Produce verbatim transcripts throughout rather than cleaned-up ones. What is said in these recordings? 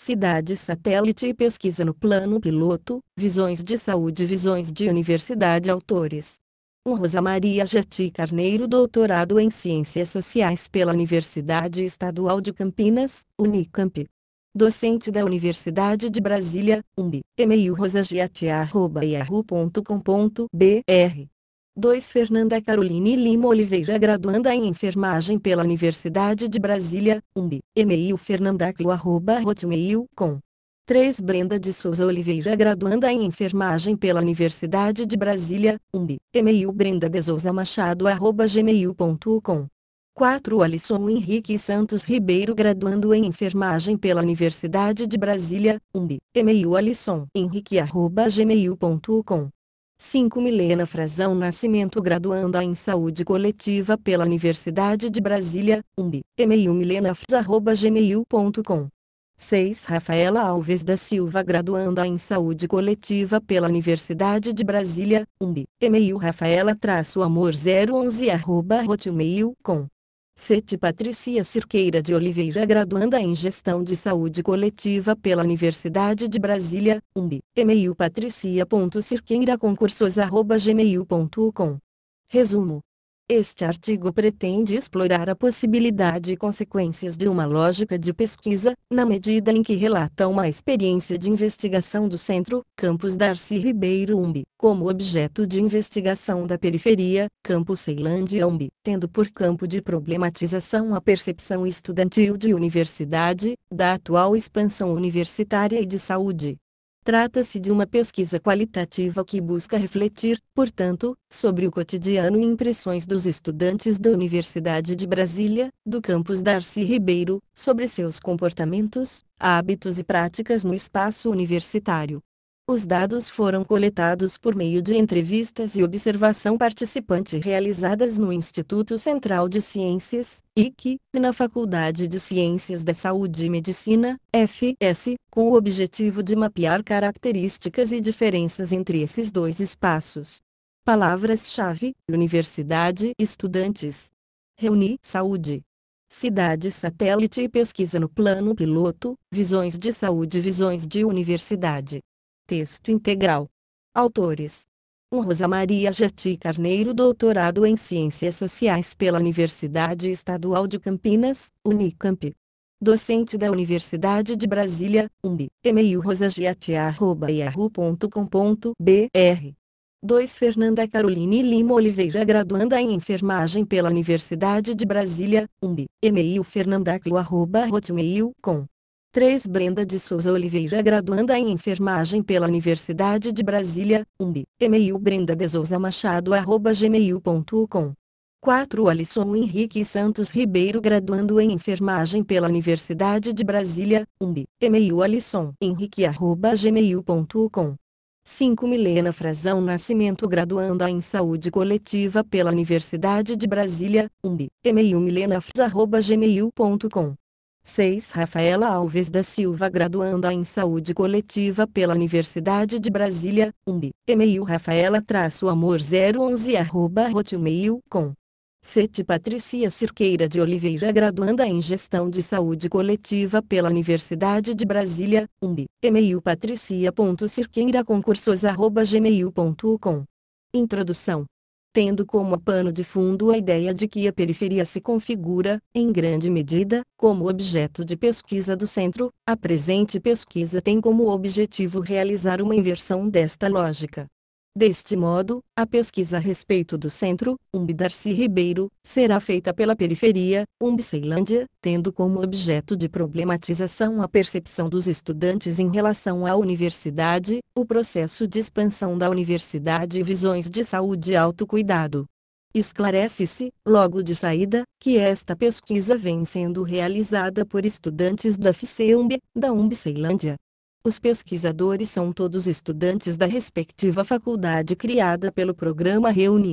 Cidade Satélite e Pesquisa no Plano Piloto, Visões de Saúde, Visões de Universidade. Autores: um Rosa Maria Jati Carneiro, doutorado em Ciências Sociais pela Universidade Estadual de Campinas, Unicamp. Docente da Universidade de Brasília, U M B. E-mail rosajati arroba yahoo ponto com ponto br. dois Fernanda Caroline Lima Oliveira, graduanda em Enfermagem pela Universidade de Brasília, U M B. E-mail fernandaclo arroba hotmail ponto com. três Brenda de Souza Oliveira, graduanda em Enfermagem pela Universidade de Brasília, U M B. E-mail brendadesouza arroba gmail ponto com. quatro Alisson Henrique Santos Ribeiro, graduando em Enfermagem pela Universidade de Brasília, U M B. E-mail alisson henrique arroba gmail ponto com. cinco Milena Frazão Nascimento, graduanda em Saúde Coletiva pela Universidade de Brasília, U M B. E-mail milenafraz arroba gmail ponto com. seis Rafaela Alves da Silva, graduanda em Saúde Coletiva pela Universidade de Brasília, U M B. E-mail rafaela-amor zero onze arroba hotmail ponto com. sete Patrícia Cirqueira de Oliveira, graduanda em Gestão de Saúde Coletiva pela Universidade de Brasília, U M B. E-mail patricia ponto cirqueira concursos arroba gmail ponto com. Resumo: este artigo pretende explorar a possibilidade e consequências de uma lógica de pesquisa, na medida em que relata uma experiência de investigação do Centro, Campus Darcy Ribeiro U M B, como objeto de investigação da periferia, Campus Ceilândia U M B, tendo por campo de problematização a percepção estudantil de universidade, da atual expansão universitária e de saúde. Trata-se de uma pesquisa qualitativa que busca refletir, portanto, sobre o cotidiano e impressões dos estudantes da Universidade de Brasília, do campus Darcy Ribeiro, sobre seus comportamentos, hábitos e práticas no espaço universitário. Os dados foram coletados por meio de entrevistas e observação participante realizadas no Instituto Central de Ciências, I C, e na Faculdade de Ciências da Saúde e Medicina, F S, com o objetivo de mapear características e diferenças entre esses dois espaços. Palavras-chave: universidade, estudantes. Reunir saúde. Cidade Satélite e Pesquisa no Plano Piloto, Visões de Saúde, Visões de Universidade. Texto integral. Autores: um Rosa Maria Jati Carneiro, doutorado em Ciências Sociais pela Universidade Estadual de Campinas, Unicamp. Docente da Universidade de Brasília, U M B. E-mail rosajati arroba yahoo ponto com ponto br. dois Fernanda Caroline Lima Oliveira, graduanda em Enfermagem pela Universidade de Brasília, U M B. E-mail fernandaclo arroba hotmail ponto com. três Brenda de Souza Oliveira, graduanda em Enfermagem pela Universidade de Brasília, U M B. E-mail brendadesouza arroba gmail ponto com. quatro Alisson Henrique Santos Ribeiro, graduando em Enfermagem pela Universidade de Brasília, U M B. E-mail alisson henrique arroba gmail ponto com. cinco Milena Frazão Nascimento, graduanda em Saúde Coletiva pela Universidade de Brasília, U M B. E-mail milenafraz arroba gmail ponto com. seis Rafaela Alves da Silva, graduanda em Saúde Coletiva pela Universidade de Brasília, U M B. E-mail rafaela-amor zero onze arroba hotmail ponto com. sete Patrícia Cirqueira de Oliveira, graduanda em Gestão de Saúde Coletiva pela Universidade de Brasília, U M B. E-mail patricia ponto cirqueira concursos arroba gmail ponto com. Introdução. Tendo como pano de fundo a ideia de que a periferia se configura, em grande medida, como objeto de pesquisa do centro, a presente pesquisa tem como objetivo realizar uma inversão desta lógica. Deste modo, a pesquisa a respeito do centro, U M B Darcy Ribeiro, será feita pela periferia, U M B Ceilândia, tendo como objeto de problematização a percepção dos estudantes em relação à universidade, o processo de expansão da universidade e visões de saúde e autocuidado. Esclarece-se, logo de saída, que esta pesquisa vem sendo realizada por estudantes da F C U M B, da U M B Ceilândia. Os pesquisadores são todos estudantes da respectiva faculdade criada pelo programa Reuni.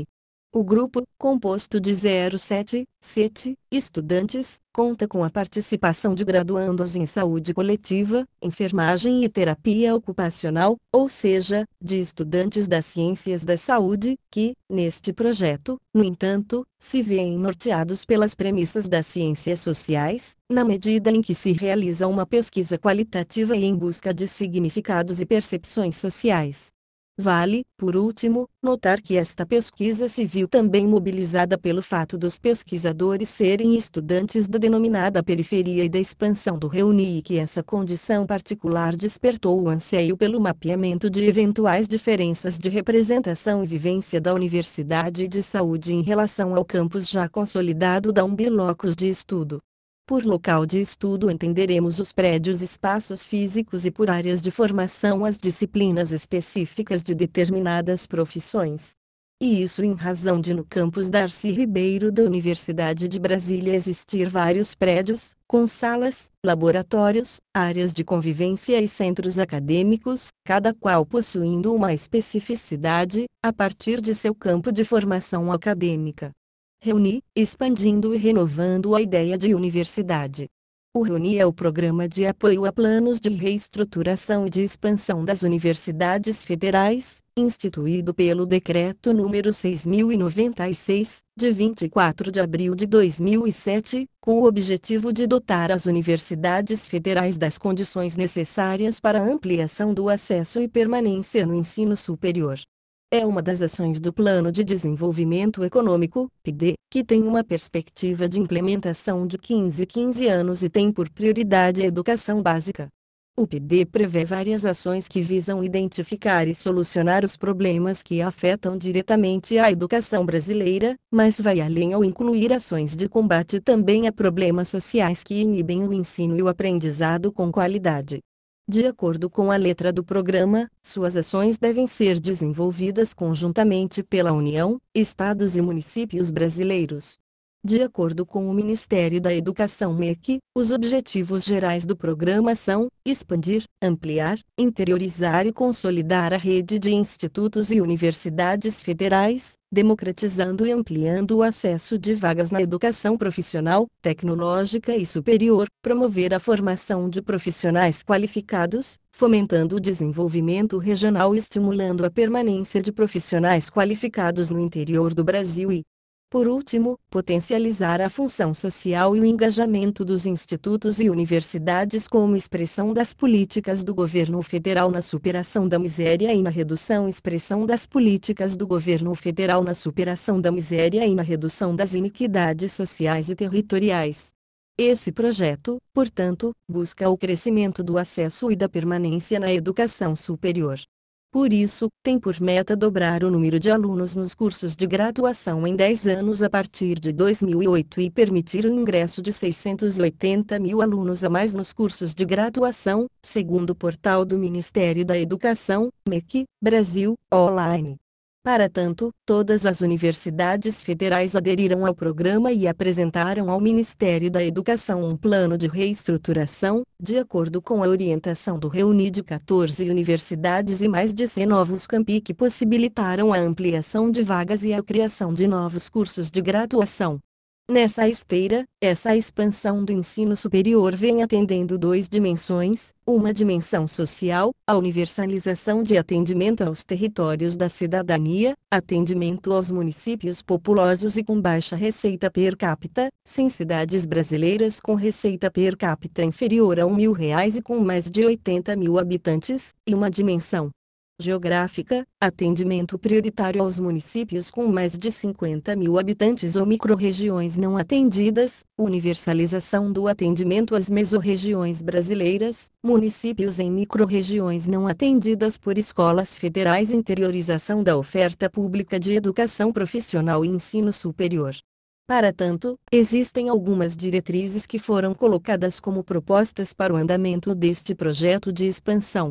O grupo, composto de zero sete, sete, estudantes, conta com a participação de graduandos em saúde coletiva, enfermagem e terapia ocupacional, ou seja, de estudantes das ciências da saúde, que, neste projeto, no entanto, se veem norteados pelas premissas das ciências sociais, na medida em que se realiza uma pesquisa qualitativa e em busca de significados e percepções sociais. Vale, por último, notar que esta pesquisa se viu também mobilizada pelo fato dos pesquisadores serem estudantes da denominada periferia e da expansão do Reuni e que essa condição particular despertou o anseio pelo mapeamento de eventuais diferenças de representação e vivência da Universidade de Saúde em relação ao campus já consolidado da Umbilocos de estudo. Por local de estudo entenderemos os prédios espaços físicos e por áreas de formação as disciplinas específicas de determinadas profissões. E isso em razão de no campus Darcy Ribeiro da Universidade de Brasília existir vários prédios, com salas, laboratórios, áreas de convivência e centros acadêmicos, cada qual possuindo uma especificidade, a partir de seu campo de formação acadêmica. Reuni, expandindo e renovando a ideia de universidade. O Reuni é o programa de apoio a planos de reestruturação e de expansão das universidades federais, instituído pelo Decreto número seis mil e noventa e seis, de vinte e quatro de abril de dois mil e sete, com o objetivo de dotar as universidades federais das condições necessárias para a ampliação do acesso e permanência no ensino superior. É uma das ações do Plano de Desenvolvimento Econômico, P D, que tem uma perspectiva de implementação de quinze, quinze anos e tem por prioridade a educação básica. O P D prevê várias ações que visam identificar e solucionar os problemas que afetam diretamente a educação brasileira, mas vai além ao incluir ações de combate também a problemas sociais que inibem o ensino e o aprendizado com qualidade. De acordo com a letra do programa, suas ações devem ser desenvolvidas conjuntamente pela União, Estados e municípios brasileiros. De acordo com o Ministério da Educação M E C, os objetivos gerais do programa são: expandir, ampliar, interiorizar e consolidar a rede de institutos e universidades federais, democratizando e ampliando o acesso de vagas na educação profissional, tecnológica e superior, promover a formação de profissionais qualificados, fomentando o desenvolvimento regional e estimulando a permanência de profissionais qualificados no interior do Brasil e, por último, potencializar a função social e o engajamento dos institutos e universidades como expressão das políticas do governo federal na superação da miséria e na redução expressão das políticas do governo federal na superação da miséria e na redução das iniquidades sociais e territoriais. Esse projeto, portanto, busca o crescimento do acesso e da permanência na educação superior. Por isso, tem por meta dobrar o número de alunos nos cursos de graduação em dez anos a partir de dois mil e oito e permitir o ingresso de seiscentos e oitenta mil alunos a mais nos cursos de graduação, segundo o portal do Ministério da Educação, M E C, Brasil, online. Para tanto, todas as universidades federais aderiram ao programa e apresentaram ao Ministério da Educação um plano de reestruturação, de acordo com a orientação do Reuni de quatorze universidades e mais de cem novos campi que possibilitaram a ampliação de vagas e a criação de novos cursos de graduação. Nessa esteira, essa expansão do ensino superior vem atendendo duas dimensões: uma dimensão social, a universalização de atendimento aos territórios da cidadania, atendimento aos municípios populosos e com baixa receita per capita, sem cidades brasileiras com receita per capita inferior a um mil reais e com mais de oitenta mil habitantes, e uma dimensão geográfica, atendimento prioritário aos municípios com mais de cinquenta mil habitantes ou microrregiões não atendidas, universalização do atendimento às mesorregiões brasileiras, municípios em microrregiões não atendidas por escolas federais, interiorização da oferta pública de educação profissional e ensino superior. Para tanto, existem algumas diretrizes que foram colocadas como propostas para o andamento deste projeto de expansão.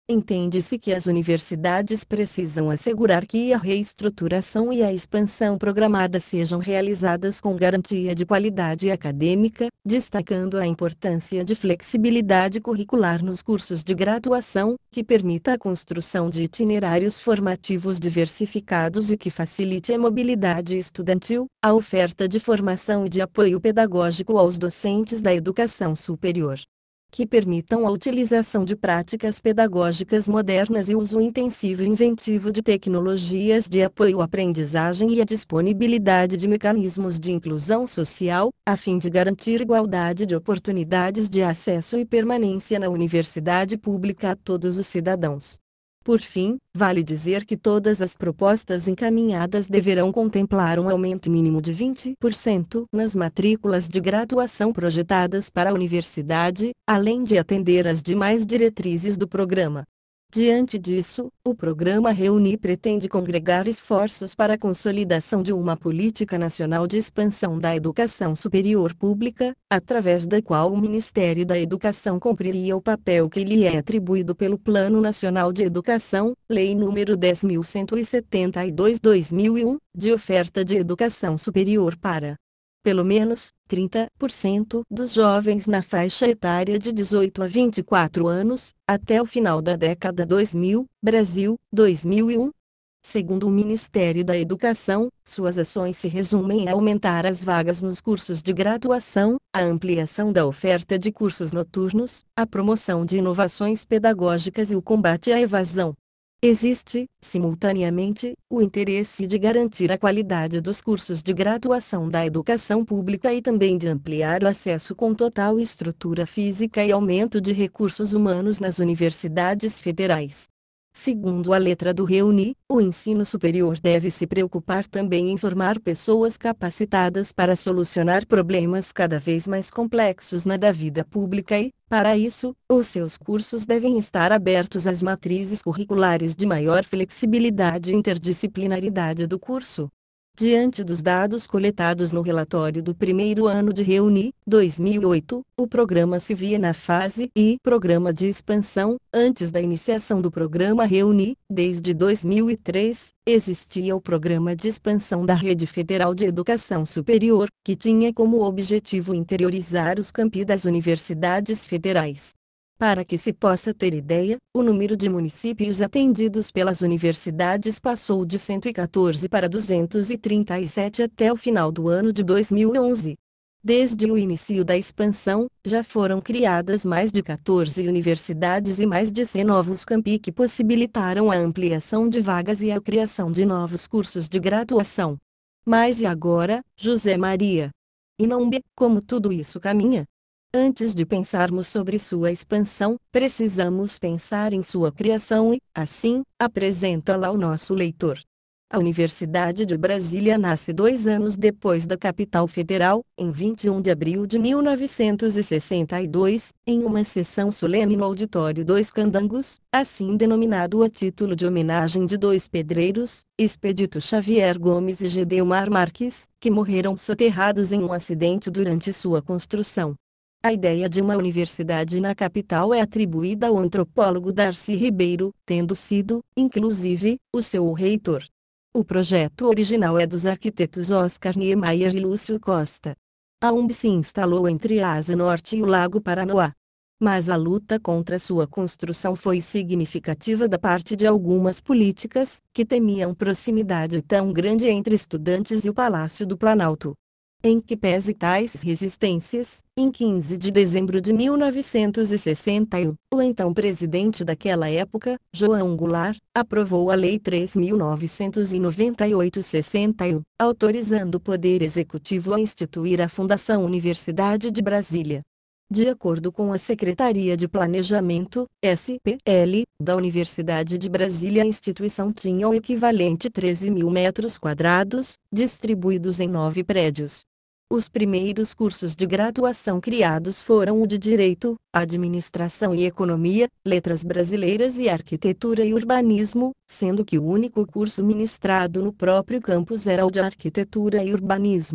Entende-se que as universidades precisam assegurar que a reestruturação e a expansão programada sejam realizadas com garantia de qualidade acadêmica, destacando a importância de flexibilidade curricular nos cursos de graduação, que permita a construção de itinerários formativos diversificados e que facilite a mobilidade estudantil, a oferta de formação e de apoio pedagógico aos docentes da educação superior, que permitam a utilização de práticas pedagógicas modernas e uso intensivo e inventivo de tecnologias de apoio à aprendizagem e a disponibilidade de mecanismos de inclusão social, a fim de garantir igualdade de oportunidades de acesso e permanência na universidade pública a todos os cidadãos. Por fim, vale dizer que todas as propostas encaminhadas deverão contemplar um aumento mínimo de vinte por cento nas matrículas de graduação projetadas para a universidade, além de atender às demais diretrizes do programa. Diante disso, o programa Reuni pretende congregar esforços para a consolidação de uma política nacional de expansão da educação superior pública, através da qual o Ministério da Educação cumpriria o papel que lhe é atribuído pelo Plano Nacional de Educação, Lei nº dez mil cento e setenta e dois barra dois mil e um, de oferta de educação superior para pelo menos trinta por cento dos jovens na faixa etária de dezoito a vinte e quatro anos, até o final da década dois mil, Brasil, dois mil e um. Segundo o Ministério da Educação, suas ações se resumem em aumentar as vagas nos cursos de graduação, a ampliação da oferta de cursos noturnos, a promoção de inovações pedagógicas e o combate à evasão. Existe, simultaneamente, o interesse de garantir a qualidade dos cursos de graduação da educação pública e também de ampliar o acesso com total estrutura física e aumento de recursos humanos nas universidades federais. Segundo a letra do Reuni, o ensino superior deve se preocupar também em formar pessoas capacitadas para solucionar problemas cada vez mais complexos na da vida pública e, para isso, os seus cursos devem estar abertos às matrizes curriculares de maior flexibilidade e interdisciplinaridade do curso. Diante dos dados coletados no relatório do primeiro ano de Reuni, dois mil e oito, o programa se via na fase I Programa de Expansão. Antes da iniciação do programa Reuni, desde dois mil e três, existia o Programa de Expansão da Rede Federal de Educação Superior, que tinha como objetivo interiorizar os campi das universidades federais. Para que se possa ter ideia, o número de municípios atendidos pelas universidades passou de cento e quatorze para duzentos e trinta e sete até o final do ano de dois mil e onze. Desde o início da expansão, já foram criadas mais de quatorze universidades e mais de cem novos campi que possibilitaram a ampliação de vagas e a criação de novos cursos de graduação. Mas e agora, José Maria? E não B, como tudo isso caminha? Antes de pensarmos sobre sua expansão, precisamos pensar em sua criação e, assim, apresenta-la ao nosso leitor. A Universidade de Brasília nasce dois anos depois da capital federal, em vinte e um de abril de mil novecentos e sessenta e dois, em uma sessão solene no Auditório dos Candangos, assim denominado a título de homenagem de dois pedreiros, Expedito Xavier Gomes e Gedeomar Marques, que morreram soterrados em um acidente durante sua construção. A ideia de uma universidade na capital é atribuída ao antropólogo Darcy Ribeiro, tendo sido, inclusive, o seu reitor. O projeto original é dos arquitetos Oscar Niemeyer e Lúcio Costa. A U M B se instalou entre a Asa Norte e o Lago Paranoá. Mas a luta contra sua construção foi significativa da parte de algumas políticas, que temiam proximidade tão grande entre estudantes e o Palácio do Planalto. Em que pese tais resistências, em quinze de dezembro de mil novecentos e sessenta e um, o então presidente daquela época, João Goulart, aprovou a Lei três mil novecentos e noventa e oito barra sessenta e um, autorizando o Poder Executivo a instituir a Fundação Universidade de Brasília. De acordo com a Secretaria de Planejamento, S P L, da Universidade de Brasília, a instituição tinha o equivalente a treze mil metros quadrados, distribuídos em nove prédios. Os primeiros cursos de graduação criados foram o de Direito, Administração e Economia, Letras Brasileiras e Arquitetura e Urbanismo, sendo que o único curso ministrado no próprio campus era o de Arquitetura e Urbanismo.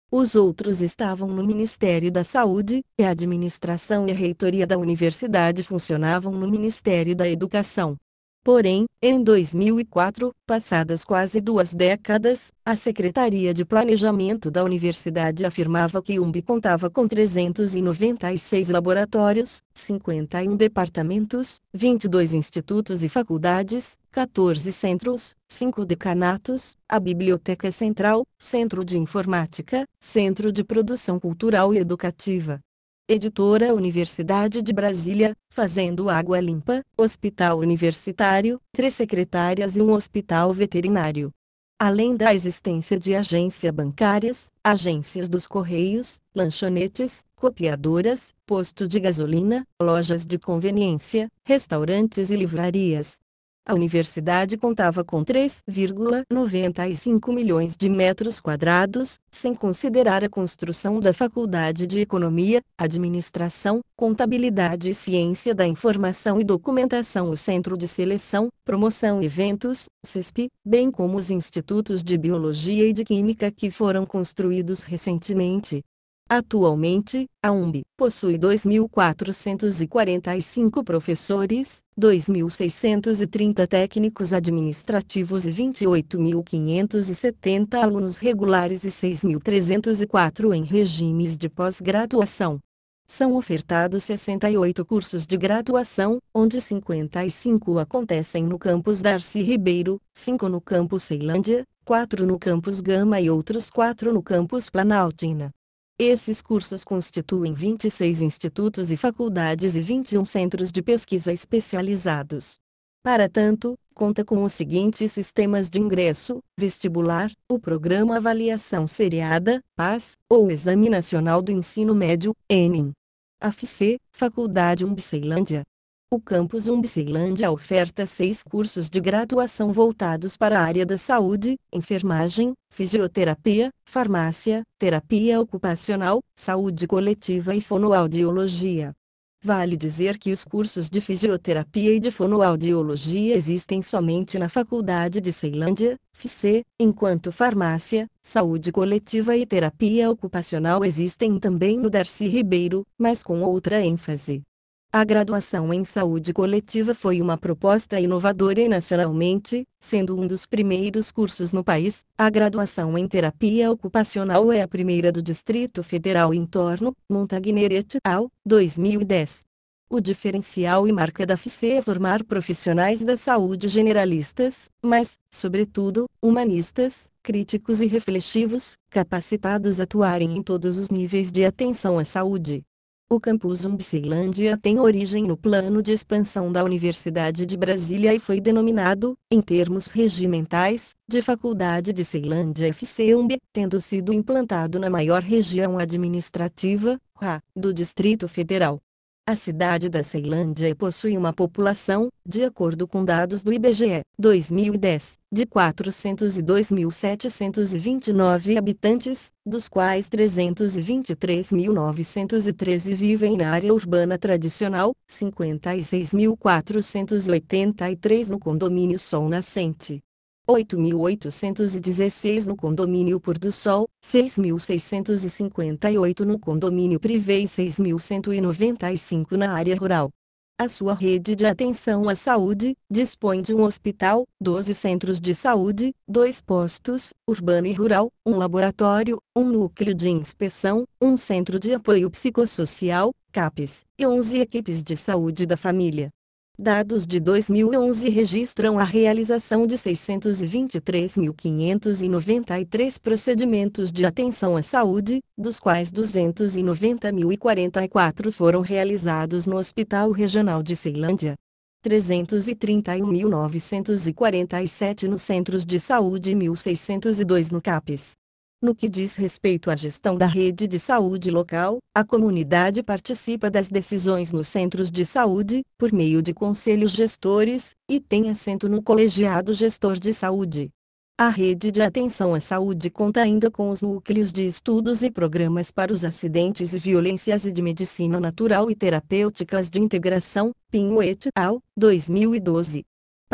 Os outros estavam no Ministério da Saúde, e a administração e a reitoria da universidade funcionavam no Ministério da Educação. Porém, em dois mil e quatro, passadas quase duas décadas, a Secretaria de Planejamento da Universidade afirmava que U M B contava com trezentos e noventa e seis laboratórios, cinquenta e um departamentos, vinte e dois institutos e faculdades, quatorze centros, cinco decanatos, a Biblioteca Central, Centro de Informática, Centro de Produção Cultural e Educativa. Editora Universidade de Brasília, Fazendo Água Limpa, Hospital Universitário, três secretárias e um hospital veterinário. Além da existência de agências bancárias, agências dos Correios, lanchonetes, copiadoras, posto de gasolina, lojas de conveniência, restaurantes e livrarias. A universidade contava com três vírgula noventa e cinco milhões de metros quadrados, sem considerar a construção da Faculdade de Economia, Administração, Contabilidade e Ciência da Informação e Documentação, o Centro de Seleção, Promoção e Eventos, CESP, bem como os institutos de Biologia e de Química que foram construídos recentemente. Atualmente, a U M B possui dois mil quatrocentos e quarenta e cinco professores, dois mil seiscentos e trinta técnicos administrativos e vinte e oito mil quinhentos e setenta alunos regulares e seis mil trezentos e quatro em regimes de pós-graduação. São ofertados sessenta e oito cursos de graduação, onde cinquenta e cinco acontecem no campus Darcy Ribeiro, cinco no campus Ceilândia, quatro no campus Gama e outros quatro no campus Planaltina. Esses cursos constituem vinte e seis institutos e faculdades e vinte e um centros de pesquisa especializados. Para tanto, conta com os seguintes sistemas de ingresso: vestibular, o Programa Avaliação Seriada, PAS, ou Exame Nacional do Ensino Médio, ENEM. A F C, Faculdade U M B Ceilândia. O campus U M B Ceilândia oferta seis cursos de graduação voltados para a área da saúde, enfermagem, fisioterapia, farmácia, terapia ocupacional, saúde coletiva e fonoaudiologia. Vale dizer que os cursos de fisioterapia e de fonoaudiologia existem somente na Faculdade de Ceilândia, F C, enquanto farmácia, saúde coletiva e terapia ocupacional existem também no Darcy Ribeiro, mas com outra ênfase. A graduação em saúde coletiva foi uma proposta inovadora e nacionalmente, sendo um dos primeiros cursos no país. A graduação em terapia ocupacional é a primeira do Distrito Federal em torno, Montagnier et al., dois mil e dez. O diferencial e marca da F C é formar profissionais da saúde generalistas, mas, sobretudo, humanistas, críticos e reflexivos, capacitados a atuarem em todos os níveis de atenção à saúde. O campus U M B Ceilândia tem origem no plano de expansão da Universidade de Brasília e foi denominado, em termos regimentais, de Faculdade de Ceilândia F C U M B, tendo sido implantado na maior região administrativa, R A, do Distrito Federal. A cidade da Ceilândia possui uma população, de acordo com dados do I B G E, dois mil e dez, de quatrocentos e dois mil setecentos e vinte e nove habitantes, dos quais trezentos e vinte e três mil novecentos e treze vivem na área urbana tradicional, cinquenta e seis mil quatrocentos e oitenta e três no condomínio Sol Nascente, oito mil oitocentos e dezesseis no condomínio Pôr do Sol, seis mil seiscentos e cinquenta e oito no condomínio Privé e seis mil cento e noventa e cinco na área rural. A sua rede de atenção à saúde dispõe de um hospital, doze centros de saúde, dois postos, urbano e rural, um laboratório, um núcleo de inspeção, um centro de apoio psicossocial, CAPES, e onze equipes de saúde da família. Dados de dois mil e onze registram a realização de seiscentos e vinte e três mil quinhentos e noventa e três procedimentos de atenção à saúde, dos quais duzentos e noventa mil e quarenta e quatro foram realizados no Hospital Regional de Ceilândia, trezentos e trinta e um mil novecentos e quarenta e sete nos centros de saúde e mil seiscentos e dois no CAPES. No que diz respeito à gestão da rede de saúde local, a comunidade participa das decisões nos centros de saúde, por meio de conselhos gestores, e tem assento no colegiado gestor de saúde. A rede de atenção à saúde conta ainda com os núcleos de estudos e programas para os acidentes e violências e de medicina natural e terapêuticas de integração, Pinho et al., dois mil e doze.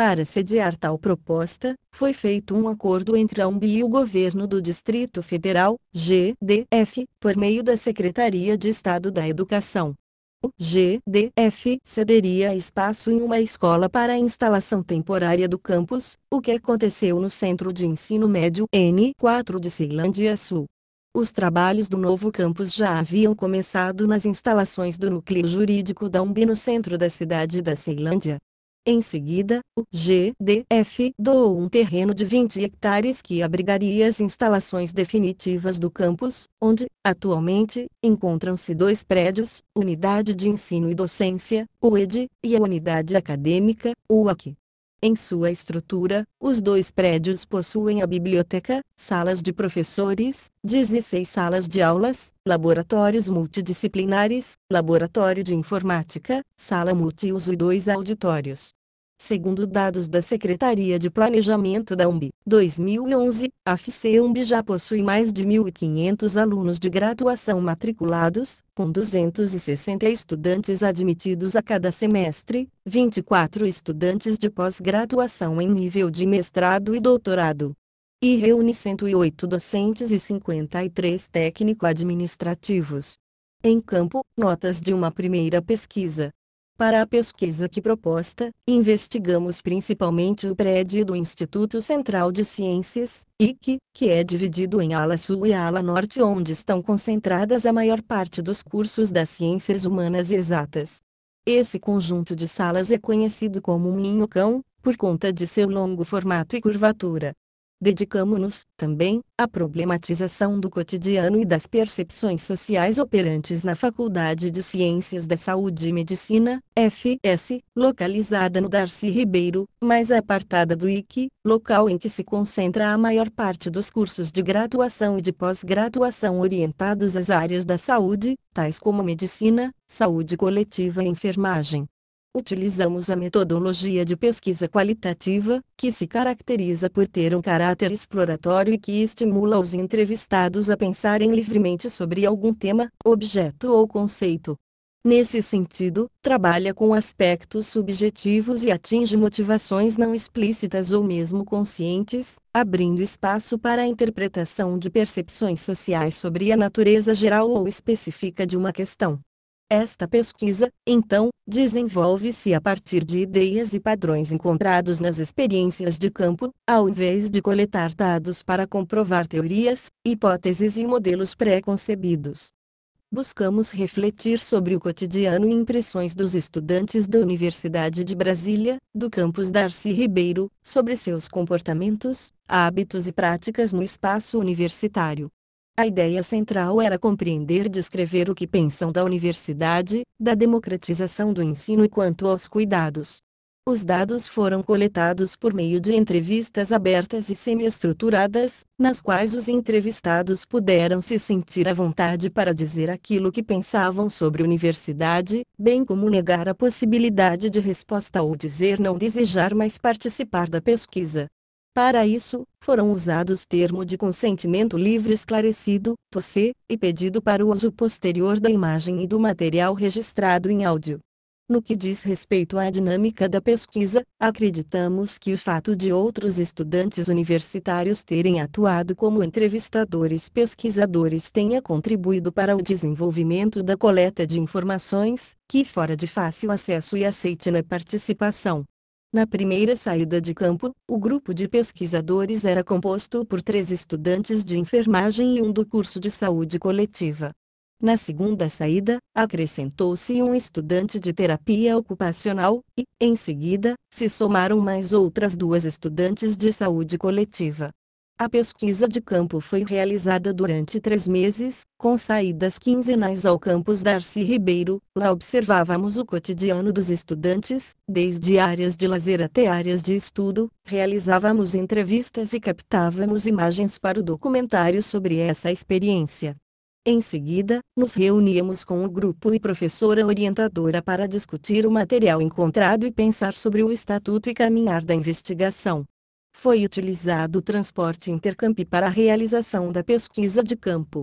Para sediar tal proposta, foi feito um acordo entre a U M B e o Governo do Distrito Federal, G D F, por meio da Secretaria de Estado da Educação. O G D F cederia espaço em uma escola para a instalação temporária do campus, o que aconteceu no Centro de Ensino Médio N quatro de Ceilândia Sul. Os trabalhos do novo campus já haviam começado nas instalações do núcleo jurídico da U M B no centro da cidade da Ceilândia. Em seguida, o G D F doou um terreno de vinte hectares que abrigaria as instalações definitivas do campus, onde, atualmente, encontram-se dois prédios, Unidade de Ensino e Docência, U E D, e a Unidade Acadêmica, U A C. Em sua estrutura, os dois prédios possuem a biblioteca, salas de professores, dezesseis salas de aulas, laboratórios multidisciplinares, laboratório de informática, sala multiuso e dois auditórios. Segundo dados da Secretaria de Planejamento da U M B, dois mil e onze, a F C U M B já possui mais de mil e quinhentos alunos de graduação matriculados, com duzentos e sessenta estudantes admitidos a cada semestre, vinte e quatro estudantes de pós-graduação em nível de mestrado e doutorado. E reúne cento e oito docentes e cinquenta e três técnico-administrativos. Em campo, notas de uma primeira pesquisa. Para a pesquisa que proposta, investigamos principalmente o prédio do Instituto Central de Ciências, I C, que é dividido em ala sul e ala norte, onde estão concentradas a maior parte dos cursos das ciências humanas e exatas. Esse conjunto de salas é conhecido como um minhocão, por conta de seu longo formato e curvatura. Dedicamo-nos, também, à problematização do cotidiano e das percepções sociais operantes na Faculdade de Ciências da Saúde e Medicina, F S, localizada no Darcy Ribeiro, mais apartada do I C, local em que se concentra a maior parte dos cursos de graduação e de pós-graduação orientados às áreas da saúde, tais como medicina, saúde coletiva e enfermagem. Utilizamos a metodologia de pesquisa qualitativa, que se caracteriza por ter um caráter exploratório e que estimula os entrevistados a pensarem livremente sobre algum tema, objeto ou conceito. Nesse sentido, trabalha com aspectos subjetivos e atinge motivações não explícitas ou mesmo conscientes, abrindo espaço para a interpretação de percepções sociais sobre a natureza geral ou específica de uma questão. Esta pesquisa, então, desenvolve-se a partir de ideias e padrões encontrados nas experiências de campo, ao invés de coletar dados para comprovar teorias, hipóteses e modelos pré-concebidos. Buscamos refletir sobre o cotidiano e impressões dos estudantes da Universidade de Brasília, do campus Darcy Ribeiro, sobre seus comportamentos, hábitos e práticas no espaço universitário. A ideia central era compreender e descrever o que pensam da universidade, da democratização do ensino e quanto aos cuidados. Os dados foram coletados por meio de entrevistas abertas e semi-estruturadas, nas quais os entrevistados puderam se sentir à vontade para dizer aquilo que pensavam sobre a universidade, bem como negar a possibilidade de resposta ou dizer não desejar mais participar da pesquisa. Para isso, foram usados termo de consentimento livre esclarecido, P C, e pedido para o uso posterior da imagem e do material registrado em áudio. No que diz respeito à dinâmica da pesquisa, acreditamos que o fato de outros estudantes universitários terem atuado como entrevistadores pesquisadores tenha contribuído para o desenvolvimento da coleta de informações, que fora de fácil acesso e aceite na participação. Na primeira saída de campo, o grupo de pesquisadores era composto por três estudantes de enfermagem e um do curso de saúde coletiva. Na segunda saída, acrescentou-se um estudante de terapia ocupacional, e, em seguida, se somaram mais outras duas estudantes de saúde coletiva. A pesquisa de campo foi realizada durante três meses, com saídas quinzenais ao campus Darcy Ribeiro. Lá observávamos o cotidiano dos estudantes, desde áreas de lazer até áreas de estudo, realizávamos entrevistas e captávamos imagens para o documentário sobre essa experiência. Em seguida, nos reuníamos com o grupo e professora orientadora para discutir o material encontrado e pensar sobre o estatuto e caminhar da investigação. Foi utilizado o transporte intercamp para a realização da pesquisa de campo.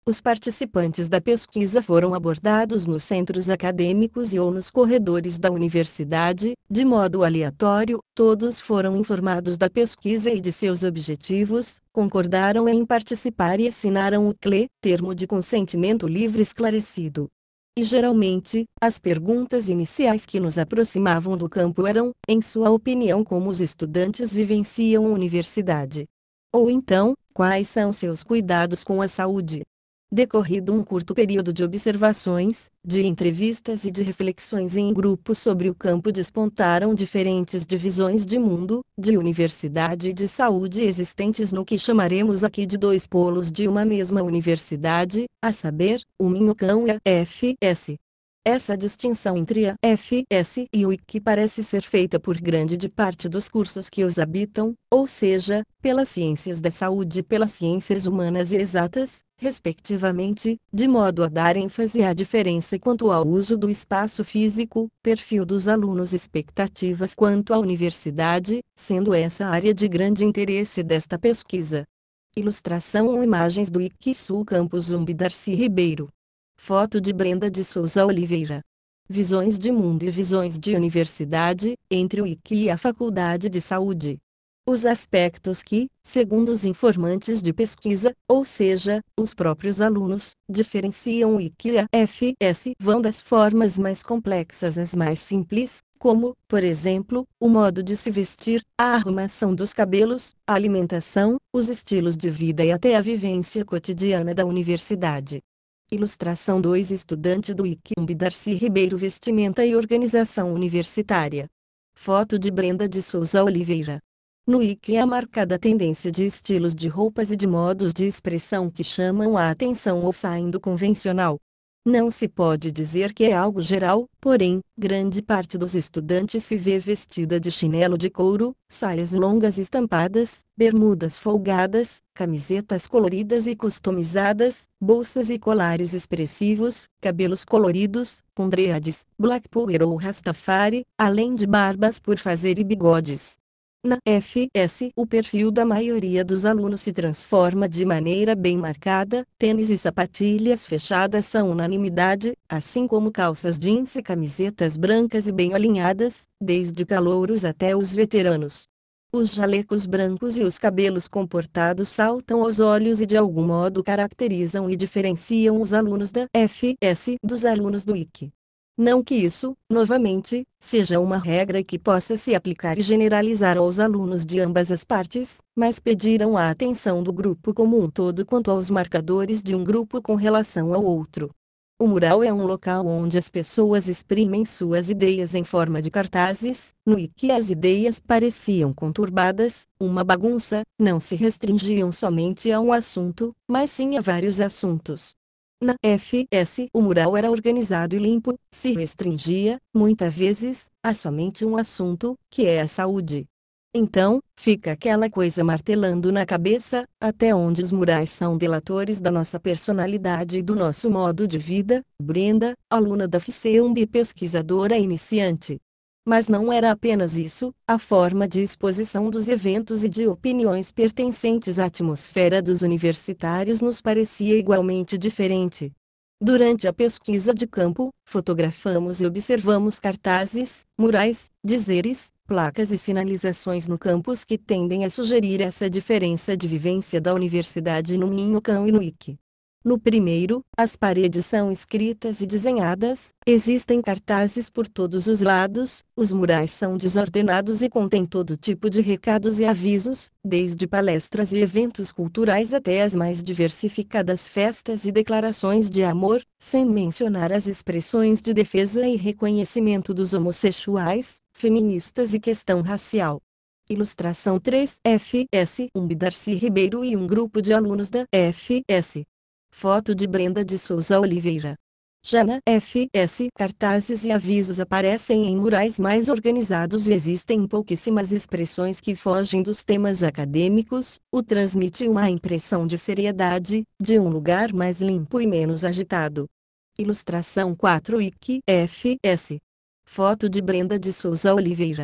Os participantes da pesquisa foram abordados nos centros acadêmicos e ou nos corredores da universidade, de modo aleatório. Todos foram informados da pesquisa e de seus objetivos, concordaram em participar e assinaram o C L E, termo de consentimento livre esclarecido. E geralmente, as perguntas iniciais que nos aproximavam do campo eram, em sua opinião, como os estudantes vivenciam a universidade. Ou então, quais são seus cuidados com a saúde? Decorrido um curto período de observações, de entrevistas e de reflexões em grupo sobre o campo, despontaram diferentes divisões de mundo, de universidade e de saúde existentes no que chamaremos aqui de dois polos de uma mesma universidade, a saber, o Minhocão e a F S. Essa distinção entre a F S e o I C parece ser feita por grande de parte dos cursos que os habitam, ou seja, pelas ciências da saúde e pelas ciências humanas e exatas, respectivamente, de modo a dar ênfase à diferença quanto ao uso do espaço físico, perfil dos alunos e expectativas quanto à universidade, sendo essa área de grande interesse desta pesquisa. Ilustração ou imagens do I C Sul Campus Zumbi Darcy Ribeiro. Foto de Brenda de Souza Oliveira. Visões de mundo e visões de universidade, entre o I C e a Faculdade de Saúde. Os aspectos que, segundo os informantes de pesquisa, ou seja, os próprios alunos, diferenciam o I C e a F S vão das formas mais complexas às mais simples, como, por exemplo, o modo de se vestir, a arrumação dos cabelos, a alimentação, os estilos de vida e até a vivência cotidiana da universidade. Ilustração dois Estudante do I C Zumbi Darcy Ribeiro. Vestimenta e organização universitária. Foto de Brenda de Souza Oliveira. No I C há marcada tendência de estilos de roupas e de modos de expressão que chamam a atenção ou saem do convencional. Não se pode dizer que é algo geral, porém, grande parte dos estudantes se vê vestida de chinelo de couro, saias longas estampadas, bermudas folgadas, camisetas coloridas e customizadas, bolsas e colares expressivos, cabelos coloridos, com dreads, black power ou rastafari, além de barbas por fazer e bigodes. Na F S, o perfil da maioria dos alunos se transforma de maneira bem marcada. Tênis e sapatilhas fechadas são unanimidade, assim como calças jeans e camisetas brancas e bem alinhadas, desde calouros até os veteranos. Os jalecos brancos e os cabelos comportados saltam aos olhos e de algum modo caracterizam e diferenciam os alunos da F S dos alunos do I C. Não que isso, novamente, seja uma regra que possa se aplicar e generalizar aos alunos de ambas as partes, mas pediram a atenção do grupo como um todo quanto aos marcadores de um grupo com relação ao outro. O mural é um local onde as pessoas exprimem suas ideias em forma de cartazes. No I C as ideias pareciam conturbadas, uma bagunça, não se restringiam somente a um assunto, mas sim a vários assuntos. Na F S, o mural era organizado e limpo, se restringia, muitas vezes, a somente um assunto, que é a saúde. Então, fica aquela coisa martelando na cabeça, até onde os murais são delatores da nossa personalidade e do nosso modo de vida. Brenda, aluna da F C U M B e pesquisadora iniciante. Mas não era apenas isso, a forma de exposição dos eventos e de opiniões pertencentes à atmosfera dos universitários nos parecia igualmente diferente. Durante a pesquisa de campo, fotografamos e observamos cartazes, murais, dizeres, placas e sinalizações no campus que tendem a sugerir essa diferença de vivência da universidade no Minhocão e no I C. No primeiro, as paredes são escritas e desenhadas, existem cartazes por todos os lados, os murais são desordenados e contêm todo tipo de recados e avisos, desde palestras e eventos culturais até as mais diversificadas festas e declarações de amor, sem mencionar as expressões de defesa e reconhecimento dos homossexuais, feministas e questão racial. Ilustração três F S um Darcy Ribeiro e um grupo de alunos da F S. Foto de Brenda de Souza Oliveira. Já na F S, cartazes e avisos aparecem em murais mais organizados e existem pouquíssimas expressões que fogem dos temas acadêmicos, o transmite uma impressão de seriedade, de um lugar mais limpo e menos agitado. Ilustração quatro I C F S. Foto de Brenda de Souza Oliveira.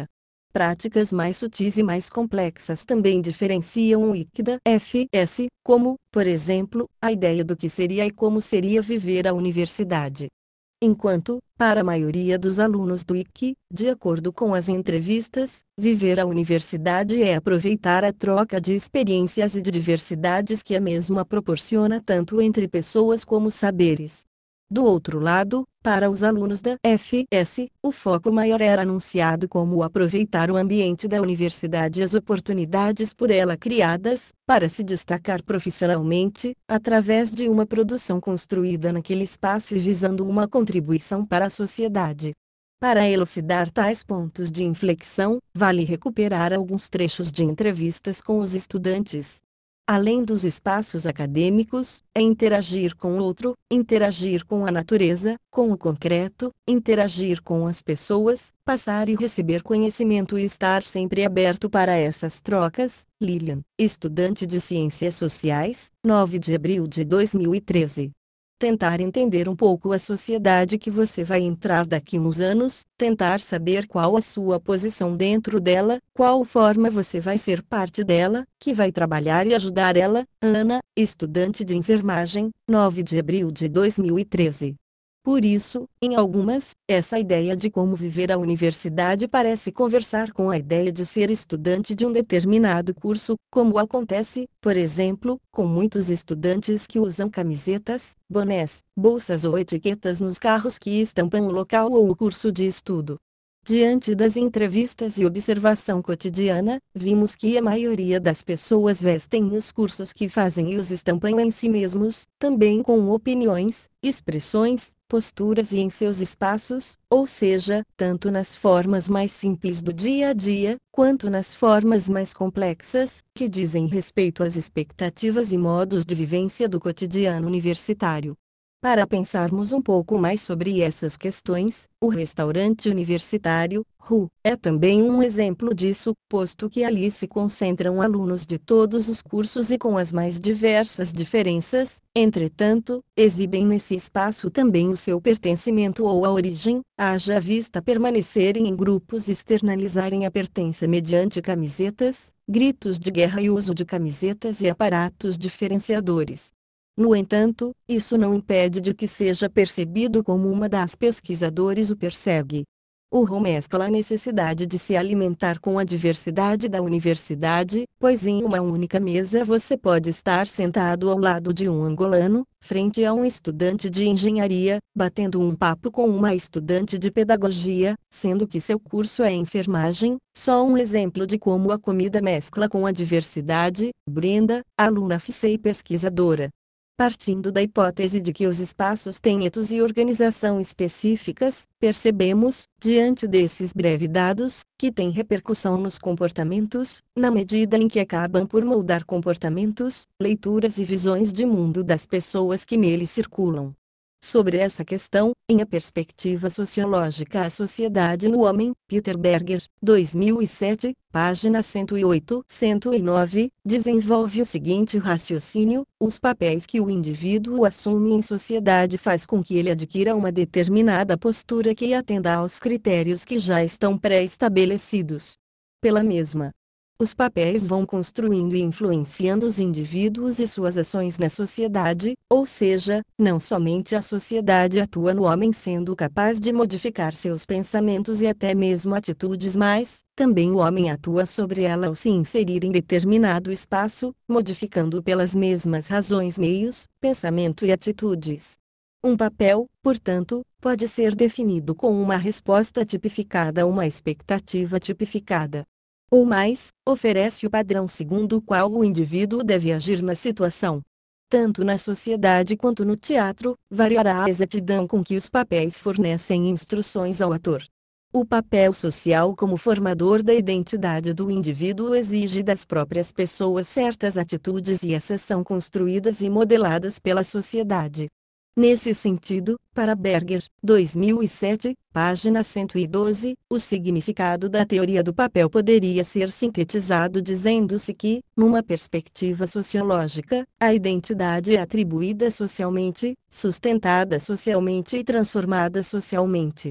Práticas mais sutis e mais complexas também diferenciam o I C da F S, como, por exemplo, a ideia do que seria e como seria viver a universidade. Enquanto, para a maioria dos alunos do I C, de acordo com as entrevistas, viver a universidade é aproveitar a troca de experiências e de diversidades que a mesma proporciona tanto entre pessoas como saberes. Do outro lado, para os alunos da F S, o foco maior era anunciado como aproveitar o ambiente da universidade e as oportunidades por ela criadas, para se destacar profissionalmente, através de uma produção construída naquele espaço e visando uma contribuição para a sociedade. Para elucidar tais pontos de inflexão, vale recuperar alguns trechos de entrevistas com os estudantes. Além dos espaços acadêmicos, é interagir com o outro, interagir com a natureza, com o concreto, interagir com as pessoas, passar e receber conhecimento e estar sempre aberto para essas trocas. Lilian, estudante de Ciências Sociais, nove de abril de dois mil e treze. Tentar entender um pouco a sociedade que você vai entrar daqui uns anos, tentar saber qual a sua posição dentro dela, qual forma você vai ser parte dela, que vai trabalhar e ajudar ela. Ana, estudante de enfermagem, nove de abril de dois mil e treze. Por isso, em algumas, essa ideia de como viver a universidade parece conversar com a ideia de ser estudante de um determinado curso, como acontece, por exemplo, com muitos estudantes que usam camisetas, bonés, bolsas ou etiquetas nos carros que estampam o local ou o curso de estudo. Diante das entrevistas e observação cotidiana, vimos que a maioria das pessoas vestem os cursos que fazem e os estampam em si mesmos, também com opiniões, expressões, posturas e em seus espaços, ou seja, tanto nas formas mais simples do dia a dia, quanto nas formas mais complexas, que dizem respeito às expectativas e modos de vivência do cotidiano universitário. Para pensarmos um pouco mais sobre essas questões, o restaurante universitário, R U, é também um exemplo disso, posto que ali se concentram alunos de todos os cursos e com as mais diversas diferenças, entretanto, exibem nesse espaço também o seu pertencimento ou a origem, haja vista permanecerem em grupos e externalizarem a pertença mediante camisetas, gritos de guerra e uso de camisetas e aparatos diferenciadores. No entanto, isso não impede de que seja percebido como uma das pesquisadores o persegue. O R U mescla a necessidade de se alimentar com a diversidade da universidade, pois em uma única mesa você pode estar sentado ao lado de um angolano, frente a um estudante de engenharia, batendo um papo com uma estudante de pedagogia, sendo que seu curso é enfermagem. Só um exemplo de como a comida mescla com a diversidade. Brenda, aluna F C e pesquisadora. Partindo da hipótese de que os espaços têm etos e organização específicas, percebemos, diante desses breves dados, que têm repercussão nos comportamentos, na medida em que acabam por moldar comportamentos, leituras e visões de mundo das pessoas que nele circulam. Sobre essa questão, em A Perspectiva Sociológica à Sociedade no Homem, Peter Berger, dois mil e sete, página cento e oito a cento e nove, desenvolve o seguinte raciocínio: os papéis que o indivíduo assume em sociedade faz com que ele adquira uma determinada postura que atenda aos critérios que já estão pré-estabelecidos pela mesma. Os papéis vão construindo e influenciando os indivíduos e suas ações na sociedade, ou seja, não somente a sociedade atua no homem sendo capaz de modificar seus pensamentos e até mesmo atitudes, mas também o homem atua sobre ela ao se inserir em determinado espaço, modificando pelas mesmas razões meios, pensamento e atitudes. Um papel, portanto, pode ser definido com uma resposta tipificada ou uma expectativa tipificada. Ou mais, oferece o padrão segundo o qual o indivíduo deve agir na situação. Tanto na sociedade quanto no teatro, variará a exatidão com que os papéis fornecem instruções ao ator. O papel social como formador da identidade do indivíduo exige das próprias pessoas certas atitudes e essas são construídas e modeladas pela sociedade. Nesse sentido, para Berger, dois mil e sete, página cento e doze, o significado da teoria do papel poderia ser sintetizado dizendo-se que, numa perspectiva sociológica, a identidade é atribuída socialmente, sustentada socialmente e transformada socialmente.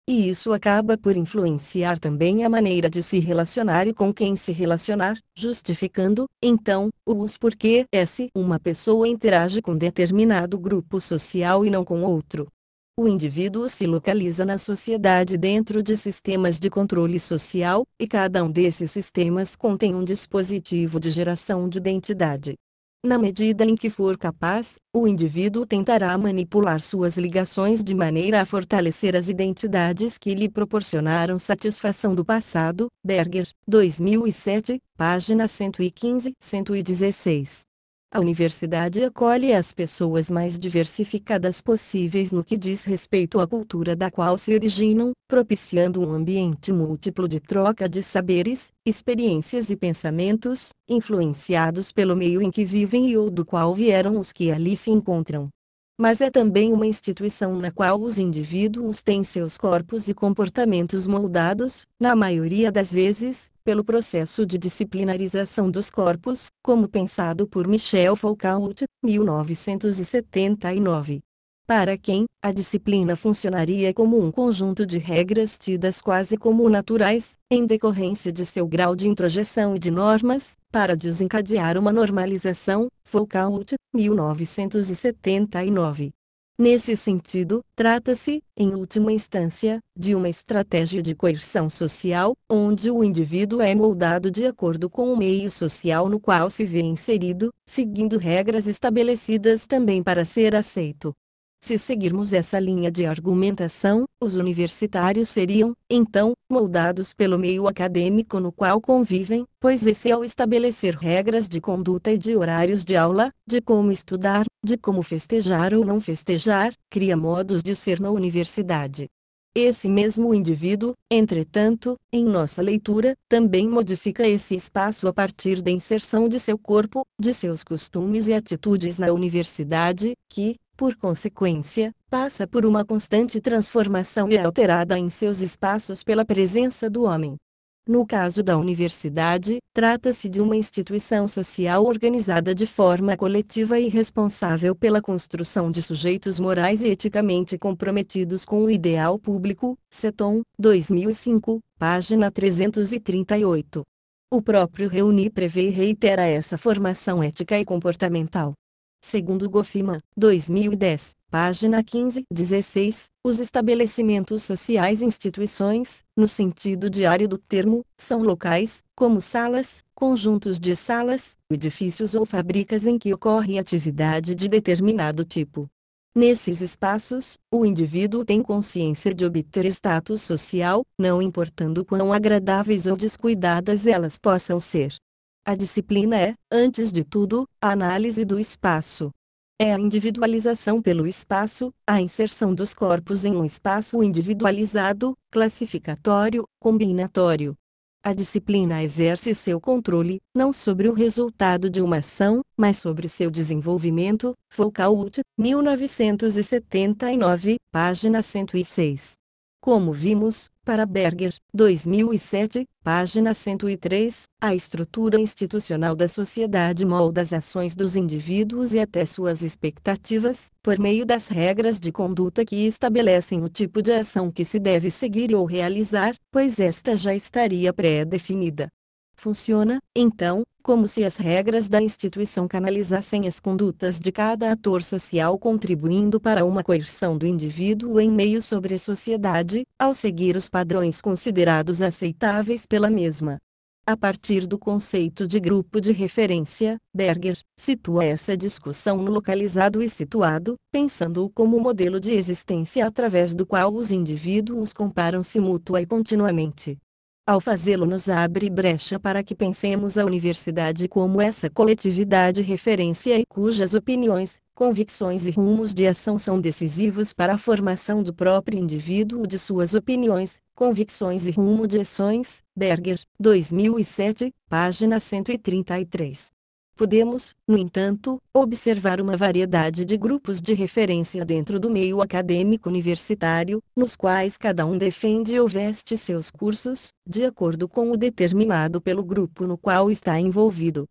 E isso acaba por influenciar também a maneira de se relacionar e com quem se relacionar, justificando, então, os porquês uma pessoa interage com determinado grupo social e não com outro. O indivíduo se localiza na sociedade dentro de sistemas de controle social, e cada um desses sistemas contém um dispositivo de geração de identidade. Na medida em que for capaz, o indivíduo tentará manipular suas ligações de maneira a fortalecer as identidades que lhe proporcionaram satisfação do passado. Berger, dois mil e sete, página cento e quinze a cento e dezesseis. A universidade acolhe as pessoas mais diversificadas possíveis no que diz respeito à cultura da qual se originam, propiciando um ambiente múltiplo de troca de saberes, experiências e pensamentos, influenciados pelo meio em que vivem e ou do qual vieram os que ali se encontram. Mas é também uma instituição na qual os indivíduos têm seus corpos e comportamentos moldados, na maioria das vezes, pelo processo de disciplinarização dos corpos, como pensado por Michel Foucault, mil novecentos e setenta e nove. Para quem, a disciplina funcionaria como um conjunto de regras tidas quase como naturais, em decorrência de seu grau de introjeção e de normas, para desencadear uma normalização. Foucault, mil novecentos e setenta e nove. Nesse sentido, trata-se, em última instância, de uma estratégia de coerção social, onde o indivíduo é moldado de acordo com o meio social no qual se vê inserido, seguindo regras estabelecidas também para ser aceito. Se seguirmos essa linha de argumentação, os universitários seriam, então, moldados pelo meio acadêmico no qual convivem, pois esse ao estabelecer regras de conduta e de horários de aula, de como estudar, de como festejar ou não festejar, cria modos de ser na universidade. Esse mesmo indivíduo, entretanto, em nossa leitura, também modifica esse espaço a partir da inserção de seu corpo, de seus costumes e atitudes na universidade, que, por consequência, passa por uma constante transformação e é alterada em seus espaços pela presença do homem. No caso da universidade, trata-se de uma instituição social organizada de forma coletiva e responsável pela construção de sujeitos morais e eticamente comprometidos com o ideal público. Seton, dois mil e cinco, página trezentos e trinta e oito. O próprio Reuni prevê e reitera essa formação ética e comportamental. Segundo Goffman, dois mil e dez, página quinze a dezesseis, os estabelecimentos sociais e instituições, no sentido diário do termo, são locais, como salas, conjuntos de salas, edifícios ou fábricas em que ocorre atividade de determinado tipo. Nesses espaços, o indivíduo tem consciência de obter status social, não importando quão agradáveis ou descuidadas elas possam ser. A disciplina é, antes de tudo, a análise do espaço. É a individualização pelo espaço, a inserção dos corpos em um espaço individualizado, classificatório, combinatório. A disciplina exerce seu controle, não sobre o resultado de uma ação, mas sobre seu desenvolvimento. Foucault, mil novecentos e setenta e nove, página cento e seis. Como vimos, para Berger, dois mil e sete, página cento e três, a estrutura institucional da sociedade molda as ações dos indivíduos e até suas expectativas, por meio das regras de conduta que estabelecem o tipo de ação que se deve seguir ou realizar, pois esta já estaria pré-definida. Funciona, então, como se as regras da instituição canalizassem as condutas de cada ator social, contribuindo para uma coerção do indivíduo em meio sobre a sociedade, ao seguir os padrões considerados aceitáveis pela mesma. A partir do conceito de grupo de referência, Berger situa essa discussão no localizado e situado, pensando-o como modelo de existência através do qual os indivíduos comparam-se mútua e continuamente. Ao fazê-lo, nos abre brecha para que pensemos a universidade como essa coletividade referência e cujas opiniões, convicções e rumos de ação são decisivos para a formação do próprio indivíduo, de suas opiniões, convicções e rumo de ações. Berger, dois mil e sete, página cento e trinta e três. Podemos, no entanto, observar uma variedade de grupos de referência dentro do meio acadêmico universitário, nos quais cada um defende ou veste seus cursos, de acordo com o determinado pelo grupo no qual está envolvido.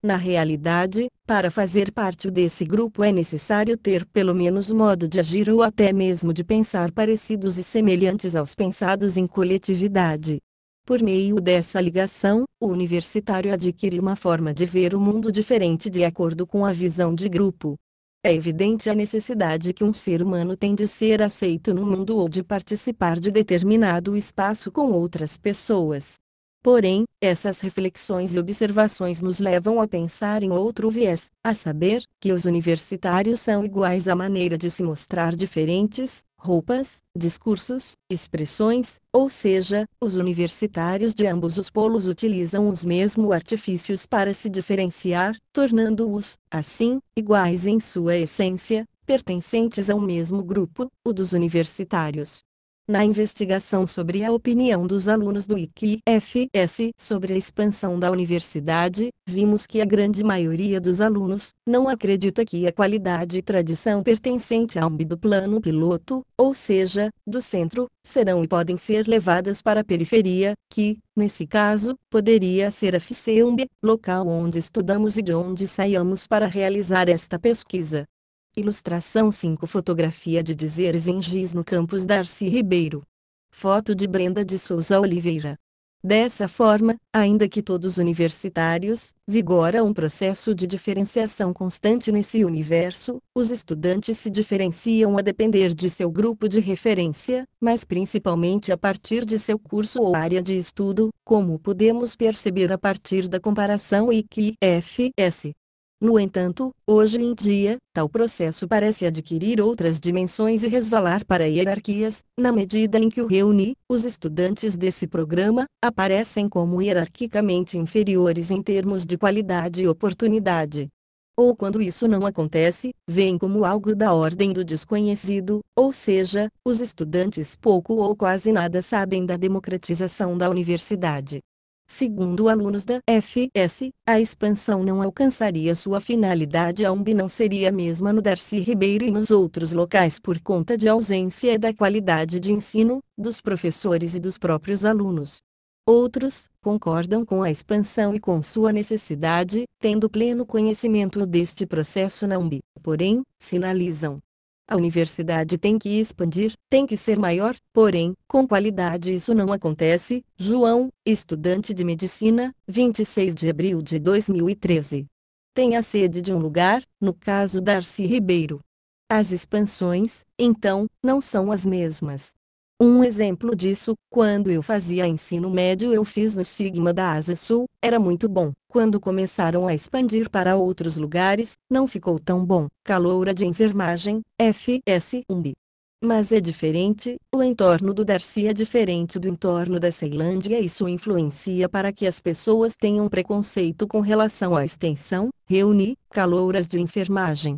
Na realidade, para fazer parte desse grupo é necessário ter pelo menos modo de agir ou até mesmo de pensar parecidos e semelhantes aos pensados em coletividade. Por meio dessa ligação, o universitário adquire uma forma de ver o mundo diferente de acordo com a visão de grupo. É evidente a necessidade que um ser humano tem de ser aceito no mundo ou de participar de determinado espaço com outras pessoas. Porém, essas reflexões e observações nos levam a pensar em outro viés, a saber, que os universitários são iguais à maneira de se mostrar diferentes, roupas, discursos, expressões, ou seja, os universitários de ambos os polos utilizam os mesmos artifícios para se diferenciar, tornando-os, assim, iguais em sua essência, pertencentes ao mesmo grupo, o dos universitários. Na investigação sobre a opinião dos alunos do I C F S sobre a expansão da universidade, vimos que a grande maioria dos alunos não acredita que a qualidade e tradição pertencente à U M B do plano piloto, ou seja, do centro, serão e podem ser levadas para a periferia, que, nesse caso, poderia ser a F C U M B, local onde estudamos e de onde saímos para realizar esta pesquisa. Ilustração cinco Fotografia de dizeres em giz no campus Darcy Ribeiro. Foto de Brenda de Souza Oliveira. Dessa forma, ainda que todos universitários, vigora um processo de diferenciação constante nesse universo, os estudantes se diferenciam a depender de seu grupo de referência, mas principalmente a partir de seu curso ou área de estudo, como podemos perceber a partir da comparação I C F S. No entanto, hoje em dia, tal processo parece adquirir outras dimensões e resvalar para hierarquias, na medida em que o reúne, os estudantes desse programa, aparecem como hierarquicamente inferiores em termos de qualidade e oportunidade. Ou quando isso não acontece, veem como algo da ordem do desconhecido, ou seja, os estudantes pouco ou quase nada sabem da democratização da universidade. Segundo alunos da F S, a expansão não alcançaria sua finalidade. A U M B não seria a mesma no Darcy Ribeiro e nos outros locais por conta de ausência da qualidade de ensino, dos professores e dos próprios alunos. Outros concordam com a expansão e com sua necessidade, tendo pleno conhecimento deste processo na U M B, porém, sinalizam: a universidade tem que expandir, tem que ser maior, porém, com qualidade isso não acontece. João, estudante de medicina, vinte e seis de abril de dois mil e treze. Tem a sede de um lugar, no caso Darcy Ribeiro. As expansões, então, não são as mesmas. Um exemplo disso, quando eu fazia ensino médio eu fiz no Sigma da Asa Sul, era muito bom. Quando começaram a expandir para outros lugares, não ficou tão bom. Caloura de enfermagem, F S U M B. Mas é diferente, o entorno do Darcy é diferente do entorno da Ceilândia e isso influencia para que as pessoas tenham preconceito com relação à extensão, reunir, calouras de enfermagem.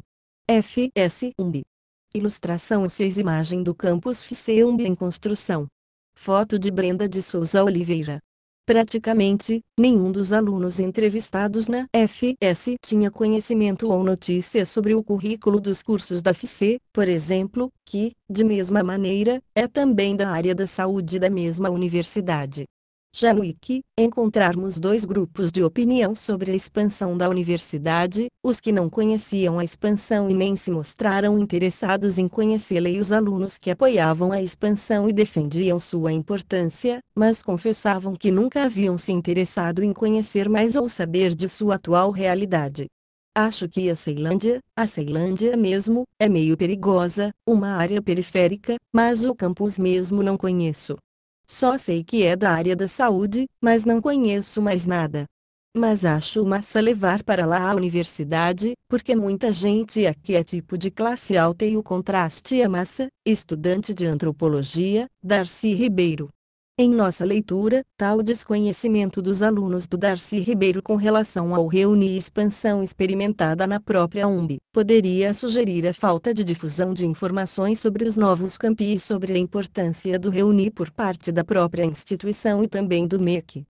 F S U M B. Ilustração seis Imagem do campus F C U M B em construção. Foto de Brenda de Souza Oliveira. Praticamente, nenhum dos alunos entrevistados na F S tinha conhecimento ou notícia sobre o currículo dos cursos da F C, por exemplo, que, de mesma maneira, é também da área da saúde da mesma universidade. Já no I C, encontrarmos dois grupos de opinião sobre a expansão da universidade, os que não conheciam a expansão e nem se mostraram interessados em conhecê-la e os alunos que apoiavam a expansão e defendiam sua importância, mas confessavam que nunca haviam se interessado em conhecer mais ou saber de sua atual realidade. Acho que a Ceilândia, a Ceilândia mesmo, é meio perigosa, uma área periférica, mas o campus mesmo não conheço. Só sei que é da área da saúde, mas não conheço mais nada. Mas acho massa levar para lá a universidade, porque muita gente aqui é tipo de classe alta e o contraste é massa. Estudante de antropologia, Darcy Ribeiro. Em nossa leitura, tal desconhecimento dos alunos do Darcy Ribeiro com relação ao reunir e expansão experimentada na própria U M B, poderia sugerir a falta de difusão de informações sobre os novos campi e sobre a importância do reunir por parte da própria instituição e também do M E C.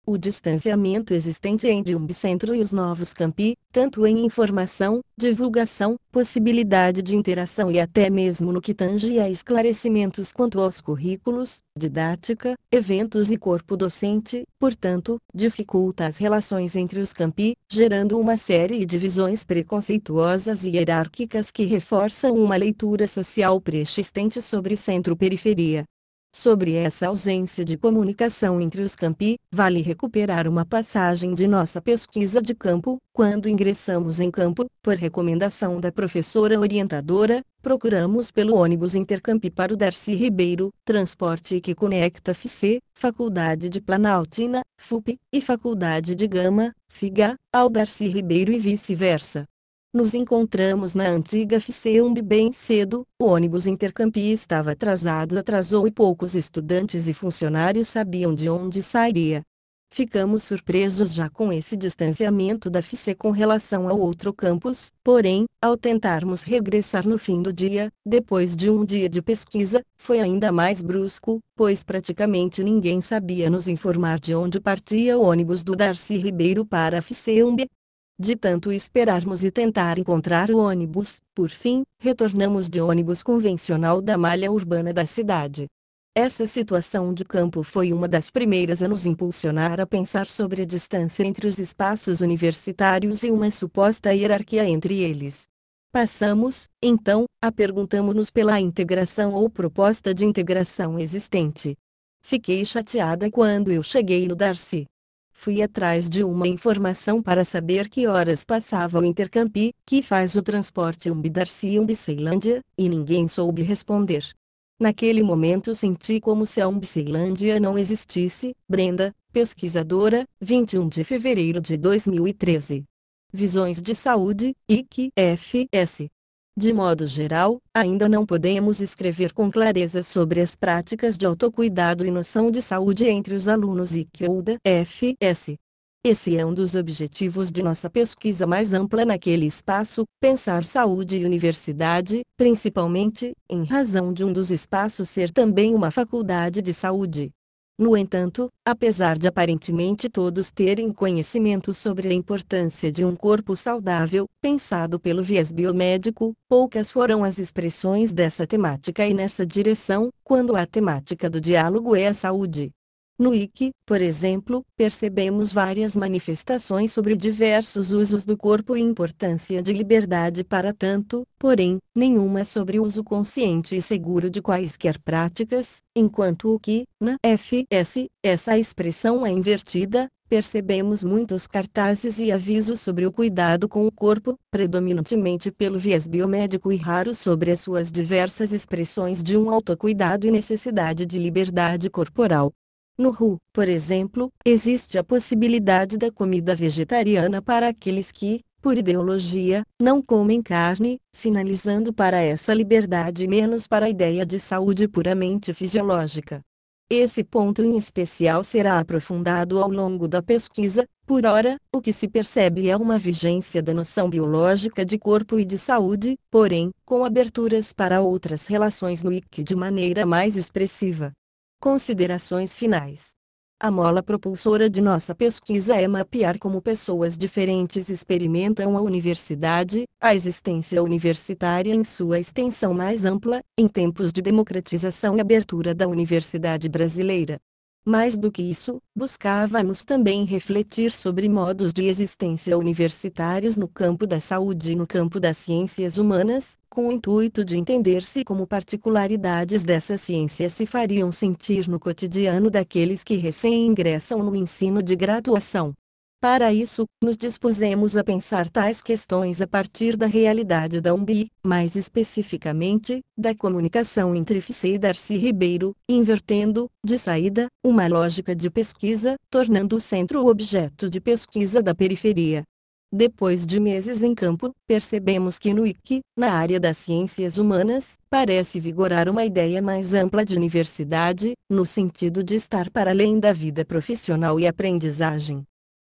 O distanciamento existente entre o Umbicentro e os novos campi, tanto em informação, divulgação, possibilidade de interação e até mesmo no que tange a esclarecimentos quanto aos currículos, didática, eventos e corpo docente, portanto, dificulta as relações entre os campi, gerando uma série de divisões preconceituosas e hierárquicas que reforçam uma leitura social persistente sobre centro-periferia. Sobre essa ausência de comunicação entre os campi, vale recuperar uma passagem de nossa pesquisa de campo. Quando ingressamos em campo, por recomendação da professora orientadora, procuramos pelo ônibus Intercampi para o Darcy Ribeiro, transporte que conecta F C, Faculdade de Planaltina, F U P, e Faculdade de Gama, F I G A, ao Darcy Ribeiro e vice-versa. Nos encontramos na antiga F C U M B bem cedo, o ônibus Intercampi estava atrasado atrasou e poucos estudantes e funcionários sabiam de onde sairia. Ficamos surpresos já com esse distanciamento da F C com relação ao outro campus, porém, ao tentarmos regressar no fim do dia, depois de um dia de pesquisa, foi ainda mais brusco, pois praticamente ninguém sabia nos informar de onde partia o ônibus do Darcy Ribeiro para a F C U M B. De tanto esperarmos e tentar encontrar o ônibus, por fim, retornamos de ônibus convencional da malha urbana da cidade. Essa situação de campo foi uma das primeiras a nos impulsionar a pensar sobre a distância entre os espaços universitários e uma suposta hierarquia entre eles. Passamos, então, a perguntamos-nos pela integração ou proposta de integração existente. Fiquei chateada quando eu cheguei no Darcy. Fui atrás de uma informação para saber que horas passava o Intercampi, que faz o transporte U M B Darcy U M B Ceilândia, e ninguém soube responder. Naquele momento senti como se a U M B Ceilândia não existisse. Brenda, pesquisadora, vinte e um de fevereiro de dois mil e treze. Visões de Saúde, I C, F S. De modo geral, ainda não podemos escrever com clareza sobre as práticas de autocuidado e noção de saúde entre os alunos I C ou da F S. Esse é um dos objetivos de nossa pesquisa mais ampla naquele espaço, pensar saúde e universidade, principalmente, em razão de um dos espaços ser também uma faculdade de saúde. No entanto, apesar de aparentemente todos terem conhecimento sobre a importância de um corpo saudável, pensado pelo viés biomédico, poucas foram as expressões dessa temática e nessa direção, quando a temática do diálogo é a saúde. No I C, por exemplo, percebemos várias manifestações sobre diversos usos do corpo e importância de liberdade para tanto, porém, nenhuma sobre o uso consciente e seguro de quaisquer práticas, enquanto o que, na F S, essa expressão é invertida. Percebemos muitos cartazes e avisos sobre o cuidado com o corpo, predominantemente pelo viés biomédico e raros sobre as suas diversas expressões de um autocuidado e necessidade de liberdade corporal. No R U, por exemplo, existe a possibilidade da comida vegetariana para aqueles que, por ideologia, não comem carne, sinalizando para essa liberdade menos para a ideia de saúde puramente fisiológica. Esse ponto em especial será aprofundado ao longo da pesquisa. Por ora, o que se percebe é uma vigência da noção biológica de corpo e de saúde, porém, com aberturas para outras relações no I C de maneira mais expressiva. Considerações finais. A mola propulsora de nossa pesquisa é mapear como pessoas diferentes experimentam a universidade, a existência universitária em sua extensão mais ampla, em tempos de democratização e abertura da universidade brasileira. Mais do que isso, buscávamos também refletir sobre modos de existência universitários no campo da saúde e no campo das ciências humanas, com o intuito de entender-se como particularidades dessas ciências se fariam sentir no cotidiano daqueles que recém-ingressam no ensino de graduação. Para isso, nos dispusemos a pensar tais questões a partir da realidade da U M B, mais especificamente, da comunicação entre F C e Darcy Ribeiro, invertendo, de saída, uma lógica de pesquisa, tornando o centro o objeto de pesquisa da periferia. Depois de meses em campo, percebemos que no I C, na área das ciências humanas, parece vigorar uma ideia mais ampla de universidade, no sentido de estar para além da vida profissional e aprendizagem.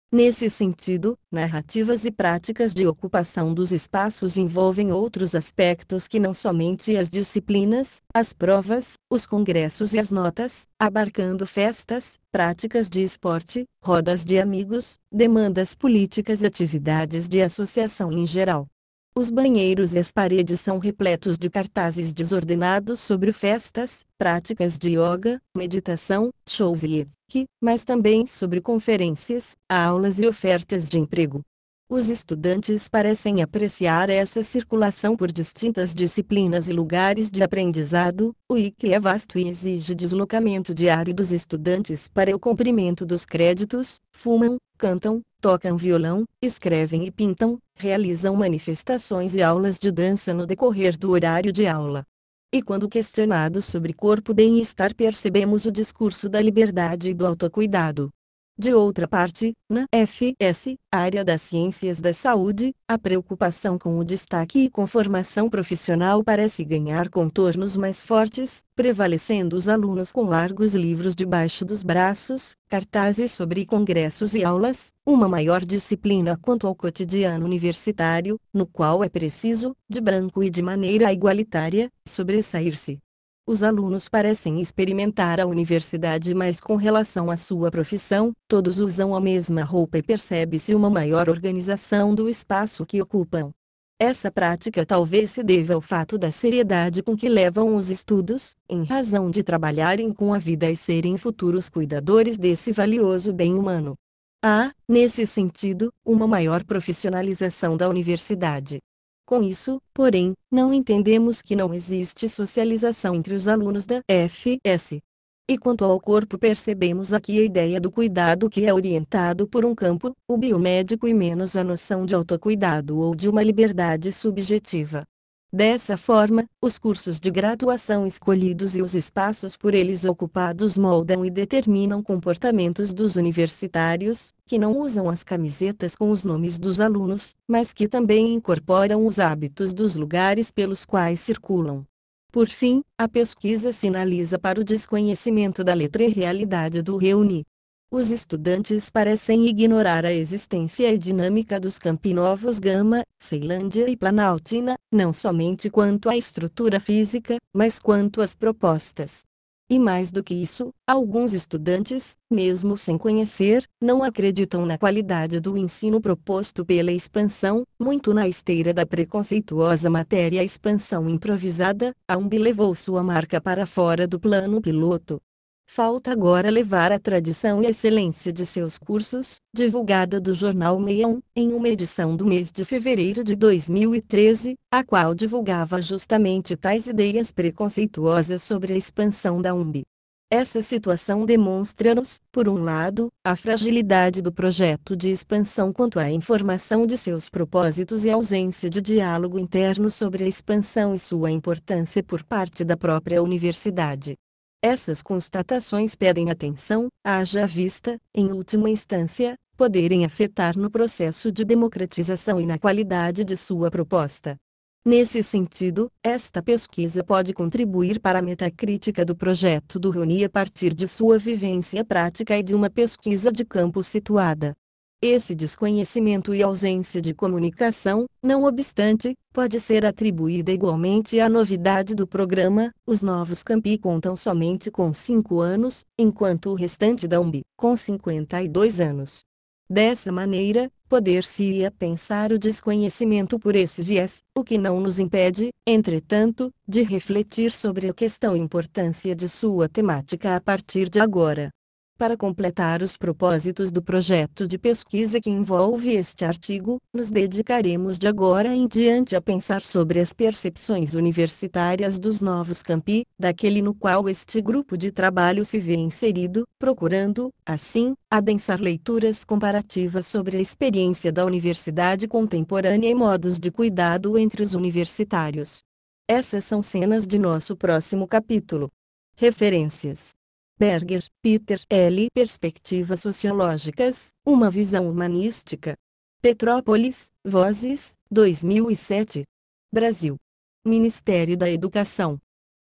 Nesse sentido, narrativas e práticas de ocupação dos espaços envolvem outros aspectos que não somente as disciplinas, as provas, os congressos e as notas, abarcando festas, práticas de esporte, rodas de amigos, demandas políticas e atividades de associação em geral. Os banheiros e as paredes são repletos de cartazes desordenados sobre festas, práticas de yoga, meditação, shows e que, mas também sobre conferências, aulas e ofertas de emprego. Os estudantes parecem apreciar essa circulação por distintas disciplinas e lugares de aprendizado, o que é vasto e exige deslocamento diário dos estudantes para o cumprimento dos créditos, fumam, cantam, tocam violão, escrevem e pintam, realizam manifestações e aulas de dança no decorrer do horário de aula. E quando questionados sobre corpo e bem-estar percebemos o discurso da liberdade e do autocuidado. De outra parte, na F S, área das ciências da saúde, a preocupação com o destaque e com formação profissional parece ganhar contornos mais fortes, prevalecendo os alunos com largos livros debaixo dos braços, cartazes sobre congressos e aulas, uma maior disciplina quanto ao cotidiano universitário, no qual é preciso, de branco e de maneira igualitária, sobressair-se. Os alunos parecem experimentar a universidade mais com relação à sua profissão, todos usam a mesma roupa e percebe-se uma maior organização do espaço que ocupam. Essa prática talvez se deva ao fato da seriedade com que levam os estudos, em razão de trabalharem com a vida e serem futuros cuidadores desse valioso bem humano. Há, nesse sentido, uma maior profissionalização da universidade. Com isso, porém, não entendemos que não existe socialização entre os alunos da F S. E quanto ao corpo, percebemos aqui a ideia do cuidado que é orientado por um campo, o biomédico, e menos a noção de autocuidado ou de uma liberdade subjetiva. Dessa forma, os cursos de graduação escolhidos e os espaços por eles ocupados moldam e determinam comportamentos dos universitários, que não usam as camisetas com os nomes dos alunos, mas que também incorporam os hábitos dos lugares pelos quais circulam. Por fim, a pesquisa sinaliza para o desconhecimento da letra e realidade do Reuni. Os estudantes parecem ignorar a existência e dinâmica dos campi Novos Gama, Ceilândia e Planaltina, não somente quanto à estrutura física, mas quanto às propostas. E mais do que isso, alguns estudantes, mesmo sem conhecer, não acreditam na qualidade do ensino proposto pela expansão, muito na esteira da preconceituosa matéria expansão improvisada. A U M B levou sua marca para fora do plano piloto. Falta agora levar a tradição e excelência de seus cursos, divulgada do Jornal sessenta e um, em uma edição do mês de fevereiro de dois mil e treze, a qual divulgava justamente tais ideias preconceituosas sobre a expansão da U M B. Essa situação demonstra-nos, por um lado, a fragilidade do projeto de expansão quanto à informação de seus propósitos e a ausência de diálogo interno sobre a expansão e sua importância por parte da própria universidade. Essas constatações pedem atenção, haja vista, em última instância, poderem afetar no processo de democratização e na qualidade de sua proposta. Nesse sentido, esta pesquisa pode contribuir para a metacrítica do projeto do Reuni a partir de sua vivência prática e de uma pesquisa de campo situada. Esse desconhecimento e ausência de comunicação, não obstante, pode ser atribuída igualmente à novidade do programa. Os novos campi contam somente com cinco anos, enquanto o restante da U M B, com cinquenta e dois anos. Dessa maneira, poder-se-ia pensar o desconhecimento por esse viés, o que não nos impede, entretanto, de refletir sobre a questão e importância de sua temática a partir de agora. Para completar os propósitos do projeto de pesquisa que envolve este artigo, nos dedicaremos de agora em diante a pensar sobre as percepções universitárias dos novos campi, daquele no qual este grupo de trabalho se vê inserido, procurando, assim, adensar leituras comparativas sobre a experiência da universidade contemporânea e modos de cuidado entre os universitários. Essas são cenas de nosso próximo capítulo. Referências: Berger, Peter L. Perspectivas Sociológicas, uma visão humanística. Petrópolis, Vozes, dois mil e sete. Brasil. Ministério da Educação.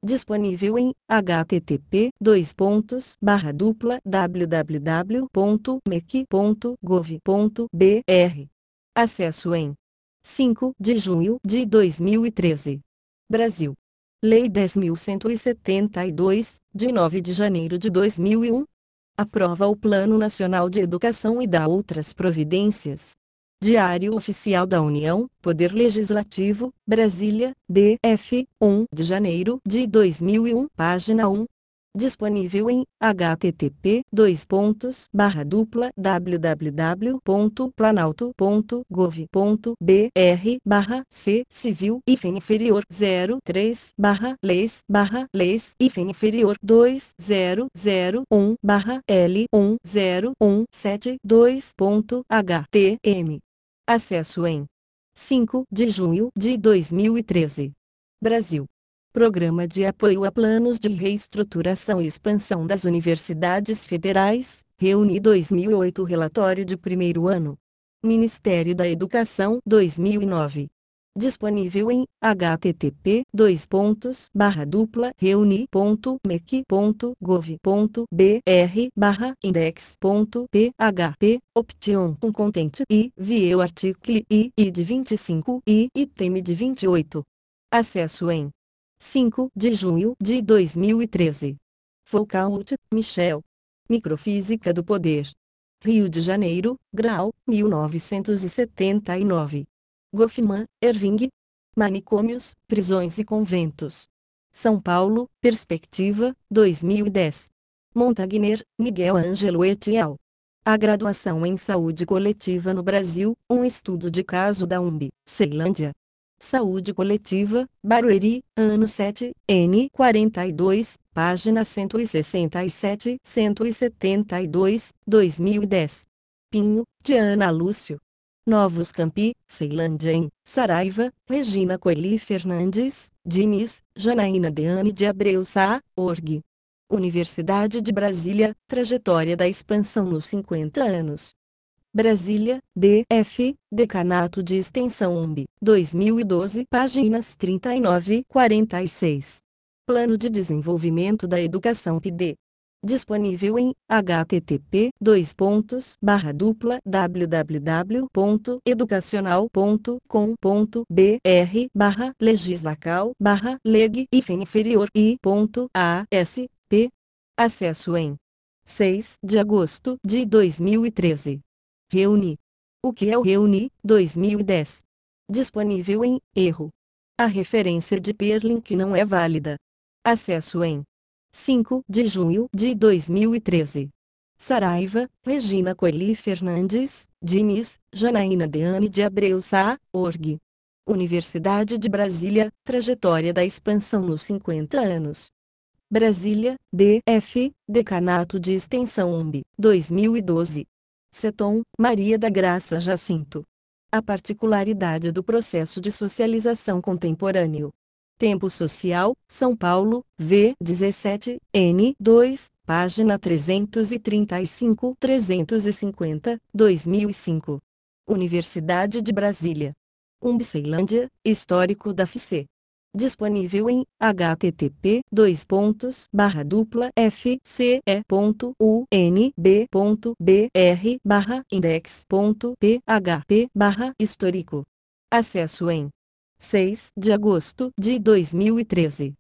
disponível em http dois pontos barra dupla www ponto mec ponto gov ponto br. Acesso em cinco de junho de dois mil e treze. Brasil. Lei dez mil cento e setenta e dois, de nove de janeiro de dois mil e um. Aprova o Plano Nacional de Educação e dá outras providências. Diário Oficial da União, Poder Legislativo, Brasília, D F, um de janeiro de dois mil e um, página um. Disponível em http dois pontos barra dupla www ponto planalto ponto gov ponto br barra c civil hífen inferior zero três barra leis barra leis hífen inferior dois zero zero um barra l um zero um sete dois ponto htm. Acesso em cinco de junho de dois mil e treze. Brasil. Programa de Apoio a Planos de Reestruturação e Expansão das Universidades Federais, Reuni dois mil e oito. Relatório de primeiro ano. Ministério da Educação dois mil e nove. Disponível em http dois pontos barra dupla reuni ponto mec ponto gov ponto br barra index ponto php option um content e view article e id vinte e cinco e item de vinte e oito. Acesso em cinco de junho de dois mil e treze. Foucault, Michel. Microfísica do Poder. Rio de Janeiro, Grau, mil novecentos e setenta e nove. Goffman, Erving. Manicômios, Prisões e Conventos. São Paulo, Perspectiva, dois mil e dez. Montagnier, Miguel Ângelo et al. A Graduação em Saúde Coletiva no Brasil, um estudo de caso da U M B, Ceilândia. Saúde Coletiva, Barueri, ano sete, N quarenta e dois, página cento e sessenta e sete, cento e setenta e dois, dois mil e dez. Pinho, Diana Lúcio. Novos Campi, Ceilândia em Saraiva, Regina Coeli Fernandes, Diniz, Janaína Deane de Abreu Sá, org. Universidade de Brasília, trajetória da expansão nos cinquenta anos. Brasília, D F, Decanato de Extensão U M B, dois mil e doze, páginas trinta e nove e quarenta e seis. Plano de Desenvolvimento da Educação P D. Disponível em http dois pontos barra dupla www ponto educacional ponto com ponto br barra legislacal barra leg hífen inferior i ponto asp. Acesso em seis de agosto de dois mil e treze. Reuni. O que é o Reuni, dois mil e dez? Disponível em erro. A referência de Perlink não é válida. Acesso em cinco de junho de dois mil e treze. Saraiva, Regina Coeli Fernandes, Diniz, Janaína Deane de Abreu Sá, org. Universidade de Brasília, trajetória da expansão nos cinquenta anos. Brasília, D F, Decanato de Extensão U M B, dois mil e doze. Seton, Maria da Graça Jacinto. A particularidade do processo de socialização contemporâneo. Tempo Social, São Paulo, V dezessete, N dois, página trezentos e trinta e cinco, trezentos e cinquenta, dois mil e cinco. Universidade de Brasília. U M B Ceilândia, Histórico da F C. Disponível em http dois pontos barra dupla fce ponto unb ponto br barra index ponto php barra histórico. Acesso em seis de agosto de dois mil e treze.